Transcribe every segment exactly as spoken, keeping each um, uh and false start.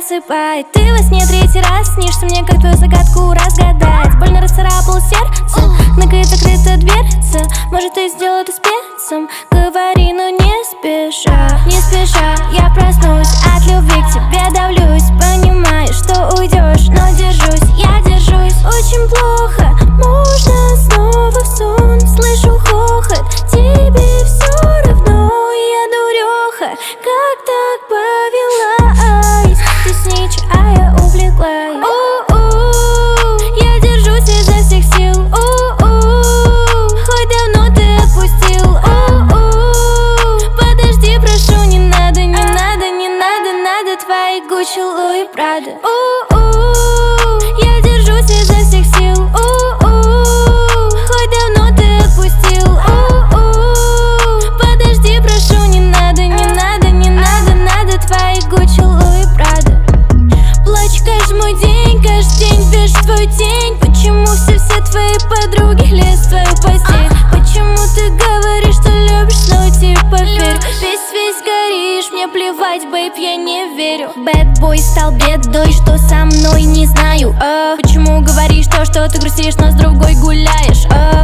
засыпает. Ты во сне третий раз снишься мне, как твою загадку разгадать. Больно расцарапало сердце, накрыта закрыта дверца. Может, ты сделал это спецом? Говори, но не спеша. Не спеша, я проснусь от любви к тебе, давлюсь. Понимаю, что уйдешь, но держусь, я держусь. Очень плохо, можно снова в сон. Слышу хохот, тебе все равно. Я дуреха, как так повелась? Ты снич, а я увлеклась. У-у, я держусь изо всех сил. У-у, хоть давно ты отпустил. У-у, подожди, прошу, не надо, не надо, не надо, надо твои Гуччи, Луи, Прада. У-у, я держусь изо всех сил. У-у, хоть давно ты отпустил. У-у, подожди, прошу, не надо, не надо, не надо, надо твои Гуччи, Луи, Прада. Плачу каждый мой день, каждый день вижу твою тень. Почему все-все твои подруги лезут в твою постель? Почему ты говоришь, что любишь, но типа верь? Весь-весь горишь, мне плевать, бэйб, я не верю. Бэдбой стал бедой, что со мной не знаю. а, Почему говоришь то, что ты грустишь, но с другой гуляешь? а,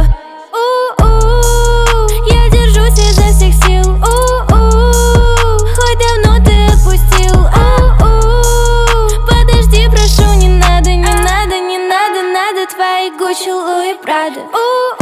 У-у, я держусь изо всех сил. У-у, хоть давно ты отпустил. У-у, подожди, прошу, не надо, не надо, не надо, надо твои Гуччи, Луи, Прада. У-у.